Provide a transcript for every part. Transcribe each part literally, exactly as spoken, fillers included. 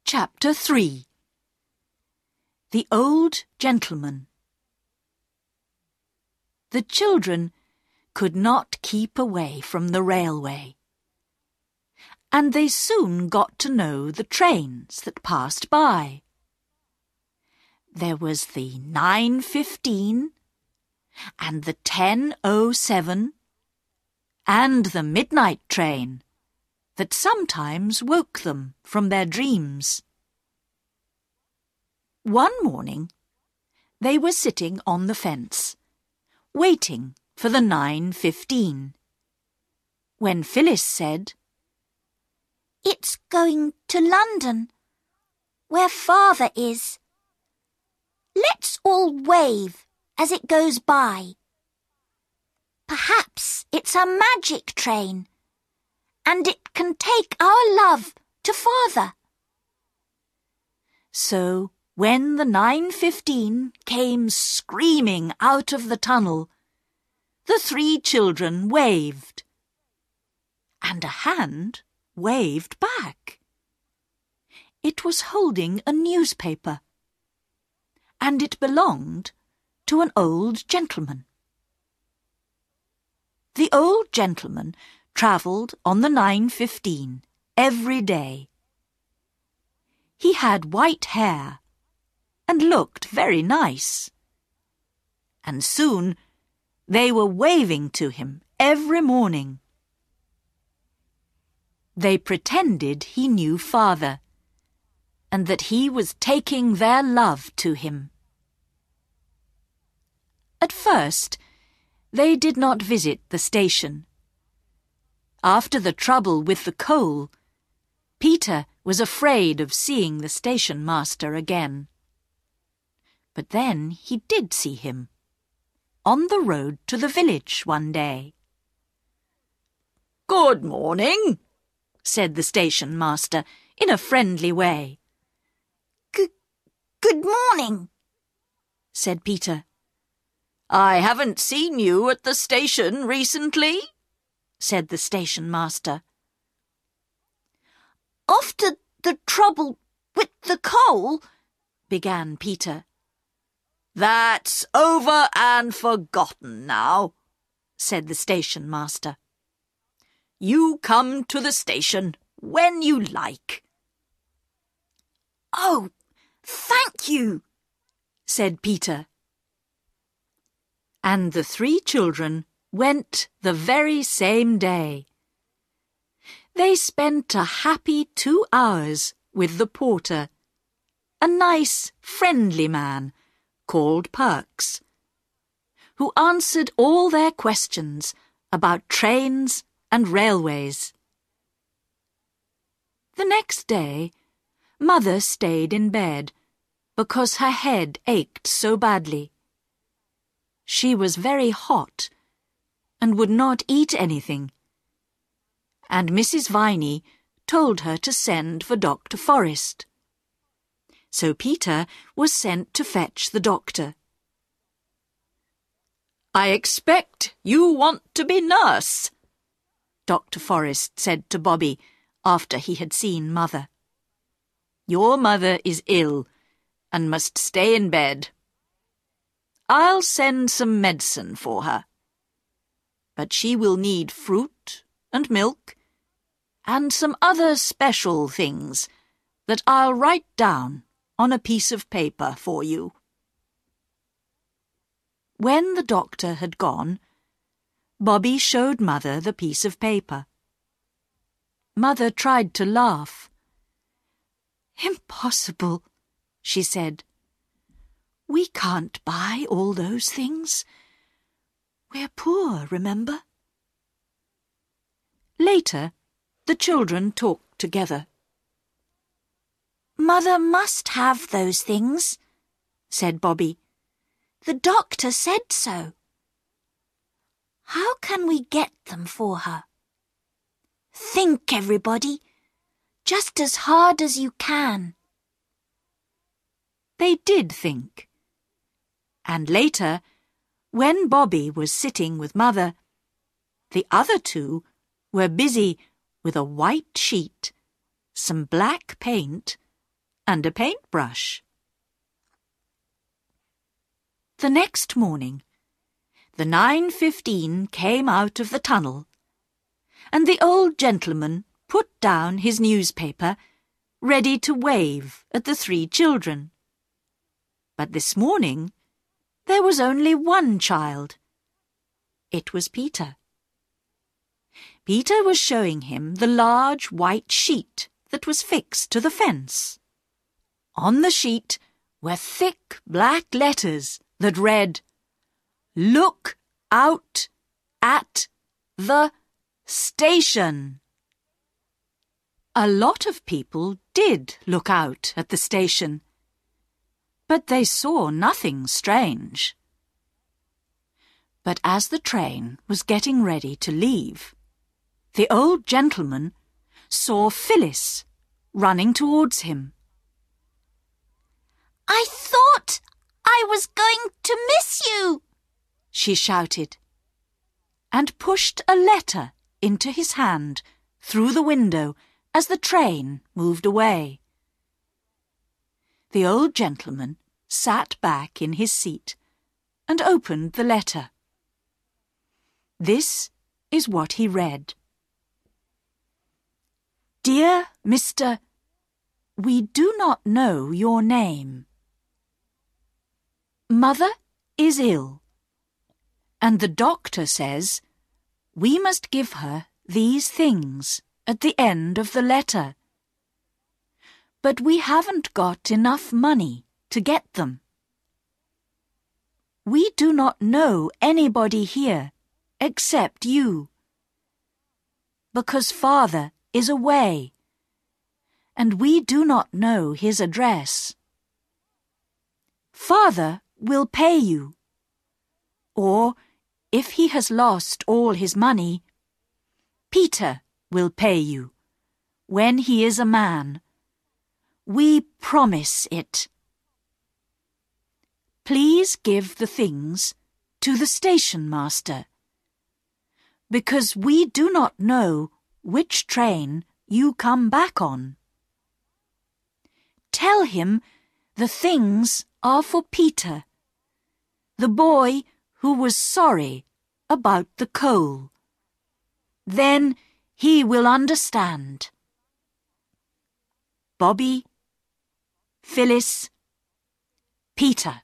Chapter three. The Old Gentleman. The children could not keep away from the railway, and they soon got to know the trains that passed by. There was the nine fifteen, and the ten oh seven, and the midnight train that sometimes woke them from their dreams. One morning, they were sitting on the fence, waiting for the nine fifteen, when Phyllis said, "It's going to London, where Father is. Let's all wave as it goes by. Perhaps it's a magic train, and it can take our love to Father." So, when the nine fifteen came screaming out of the tunnel, the three children waved, and a hand waved back. It was holding a newspaper, and it belonged to an old gentleman. The old gentleman travelled on the nine fifteen every day. He had white hair and looked very nice, and soon they were waving to him every morning. They pretended he knew Father, and that he was taking their love to him. At first, they did not visit the station. After the trouble with the coal, Peter was afraid of seeing the station master again. But then he did see him, on the road to the village one day. "Good morning," said the station master in a friendly way. Good, good morning, said Peter. "I haven't seen you at the station recently," said the station master. "After the trouble with the coal," began Peter. "That's over and forgotten now," said the station master. "You come to the station when you like." "Oh, thank you," said Peter. And the three children went the very same day. They spent a happy two hours with the porter, a nice, friendly man called Perks, who answered all their questions about trains and railways. The next day, Mother stayed in bed because her head ached so badly. She was very hot and would not eat anything, and Missus Viney told her to send for Doctor Forrest. So Peter was sent to fetch the doctor. "I expect you want to be nurse," Doctor Forrest said to Bobby after he had seen Mother. "Your mother is ill and must stay in bed. I'll send some medicine for her, but she will need fruit and milk and some other special things that I'll write down on a piece of paper for you." When the doctor had gone, Bobby showed Mother the piece of paper. Mother tried to laugh. "Impossible," she said. "We can't buy all those things. We're poor, remember?" Later, the children talked together. "Mother must have those things," said Bobby. "The doctor said so. How can we get them for her? Think, everybody, just as hard as you can." They did think. And later, when Bobby was sitting with Mother, the other two were busy with a white sheet, some black paint, and a paintbrush. The next morning, the nine fifteen came out of the tunnel, and the old gentleman put down his newspaper, ready to wave at the three children. But this morning, there was only one child. It was Peter. Peter was showing him the large white sheet that was fixed to the fence. On the sheet were thick black letters that read, "Look out at the station." A lot of people did look out at the station, but they saw nothing strange. But as the train was getting ready to leave, the old gentleman saw Phyllis running towards him. "I thought I was going to miss you," she shouted, and pushed a letter into his hand through the window as the train moved away. The old gentleman sat back in his seat and opened the letter. This is what he read. "Dear Mister, we do not know your name. Mother is ill, and the doctor says we must give her these things at the end of the letter. But we haven't got enough money to get them. We do not know anybody here except you, because Father is away, and we do not know his address. Father will pay you, or if he has lost all his money, Peter will pay you when he is a man. We promise it. Please give the things to the station master, because we do not know which train you come back on. Tell him the things are for Peter, the boy who was sorry about the coal. Then he will understand. Bobby, Phyllis, Peter."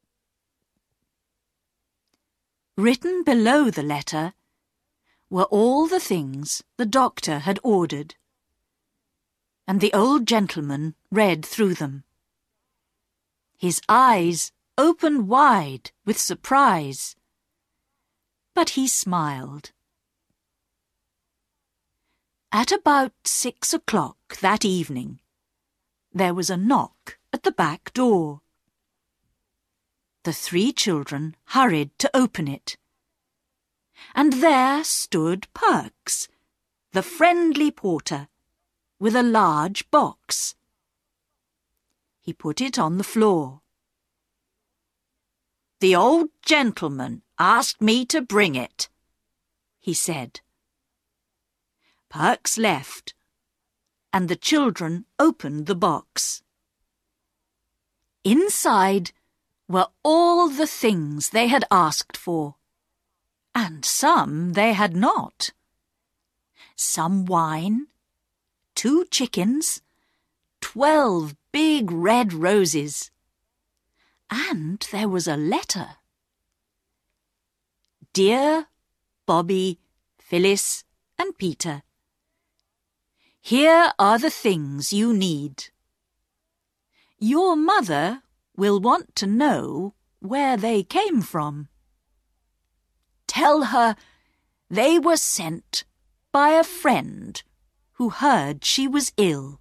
Written below the letter were all the things the doctor had ordered, and the old gentleman read through them. His eyes opened wide with surprise, but he smiled. At about six o'clock that evening, there was a knock at the back door. The three children hurried to open it, and there stood Perks, the friendly porter, with a large box. He put it on the floor. "The old gentleman asked me to bring it," he said. Perks left, and the children opened the box. Inside were all the things they had asked for, and some they had not. Some wine, two chickens, twelve big red roses, and there was a letter. "Dear Bobby, Phyllis, and Peter, here are the things you need. Your mother will want to know where they came from. Tell her they were sent by a friend who heard she was ill.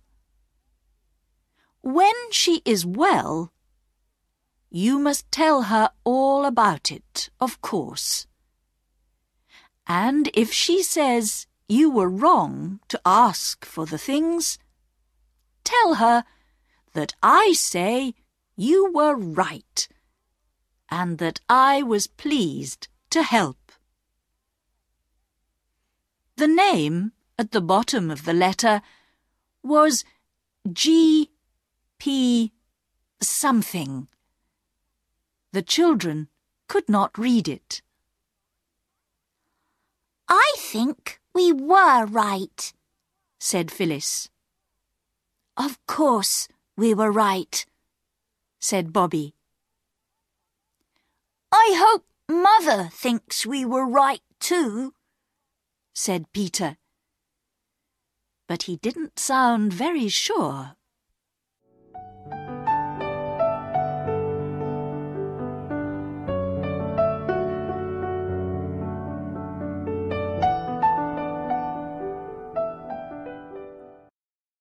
When she is well, you must tell her all about it, of course. And if she says you were wrong to ask for the things, tell her that I say you were right, and that I was pleased to help." The name at the bottom of the letter was G. P something. The children could not read it. I think we were right, said Phyllis. Of course we were right, said Bobby. I hope Mother thinks we were right too, said Peter. But he didn't sound very sure.